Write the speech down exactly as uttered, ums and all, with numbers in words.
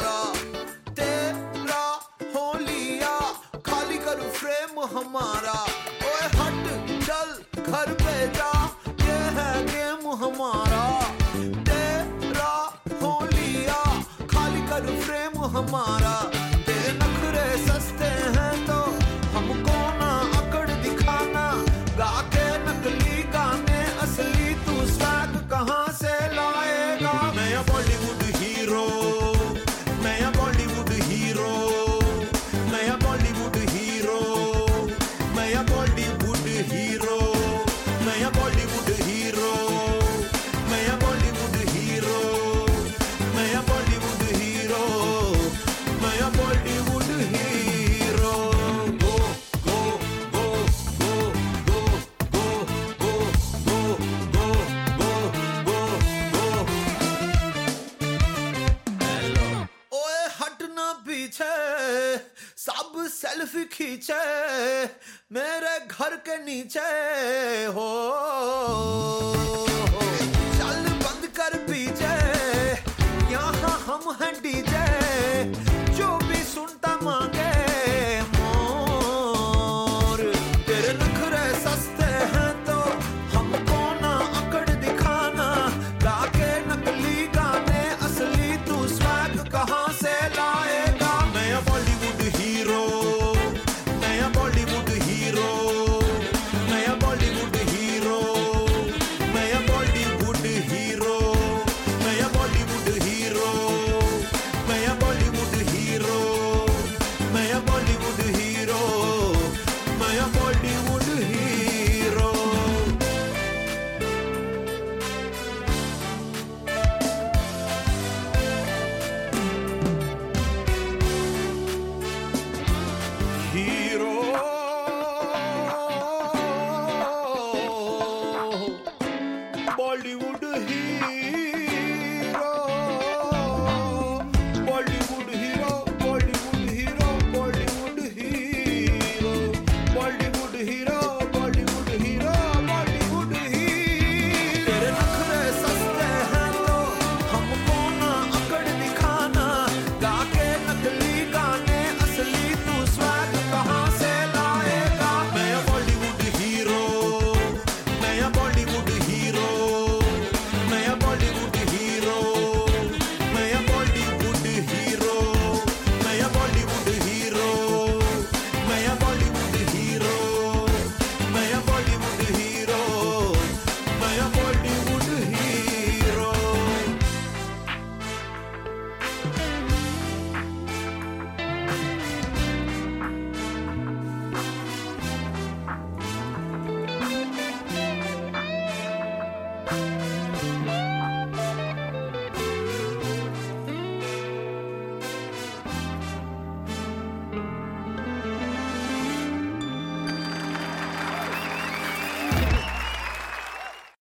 हमारा, तेरा हो लिया खाली कर फ्रेम हमारा। ओए हट चल घर पे जा, ये है गेम हमारा। तेरा हो लिया खाली कर फ्रेम हमारा। तेरे नखरे सस्ते हैं तो हमको ना अकड़ दिखाना, गा के नकली गाने असली तू स्वैग कहाँ से लाएगा। मैं बॉलीवुड हीरो, मैं बॉलीवुड हीरो, मैं बॉलीवुड हीरो, मैं बॉलीवुड हीरो, मैं बॉलीवुड हीरो, मैं बॉलीवुड हीरो, मैं बॉलीवुड हीरो, मैं बॉलीवुड हीरो। गो गो गो गो गो गो गो गो गो गो गो। ओए हटना पीछे सब सेल्फी खींचे मेरे घर के नीचे हो।